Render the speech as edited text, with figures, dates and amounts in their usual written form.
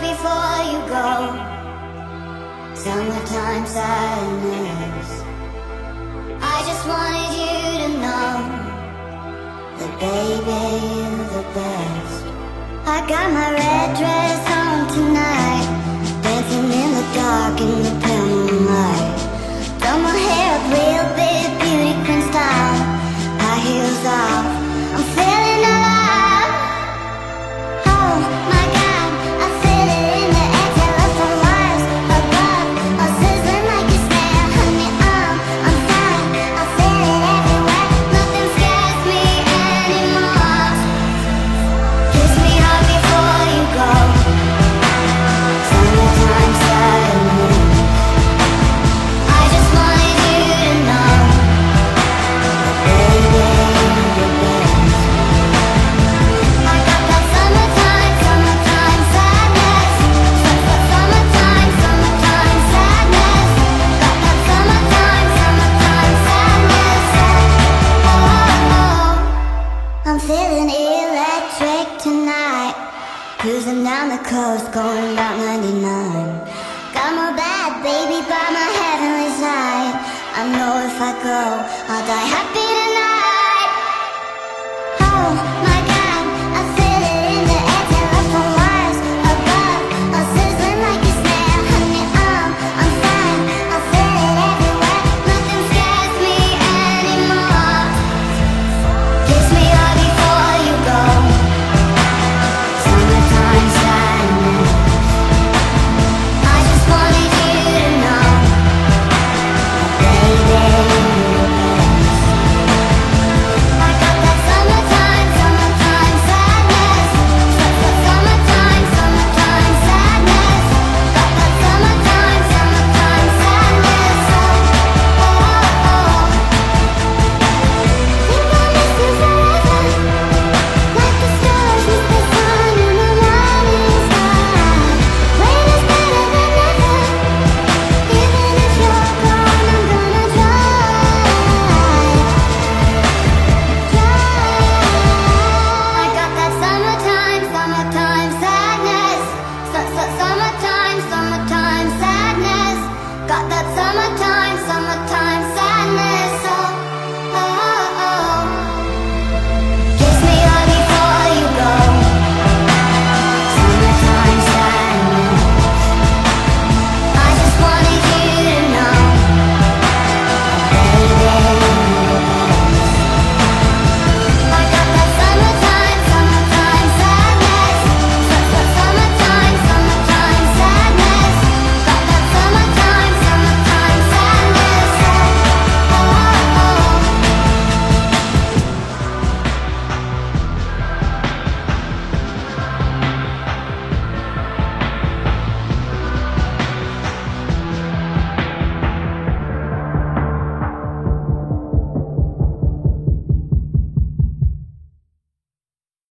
before you go. Summertime sadness. I just wanted you to know that baby, you're the best. I got my red dress on tonight, dancing in the dark in the pale moonlight. Done my hair up real big, beauty queen style. High heels off, I'm feeling alive. Oh my God, I feel it in the air. Telephone wires above, all sizzling like a snare. Honey, I'm fine, I feel it everywhere. Nothing scares me anymore. Kiss me hard before you go. Summertime sadness. I just wanted you to know, baby, you're the best. I got that summertime, summertime sadness. Summertime, summertime sadness. Got that summertime, summertime sadness. Oh, I'm feeling electric tonight. Cruising down the coast, going about 99. Got my bad baby by my heavenly side. I know if I go, I'll die happy tonight. Oh my God, I feel it in the air. Telephone wires above, all sizzling like a snare. Honey, I'm fine, I feel it everywhere. Nothing scares me anymore. Kiss me hard before you go. Summertime sadness. I just wanted you to know, baby, you're the best. I got that summertime, summertime sadness. Summertime, summertime sadness. Got that summertime, summertime sadness. Think I'll miss you forever, like the stars miss the sun in the morning sky. Rain is better than never. Even if you're gone, I'm gonna I got that summertime, summertime sadness. Summertime, summertime sadness. Got that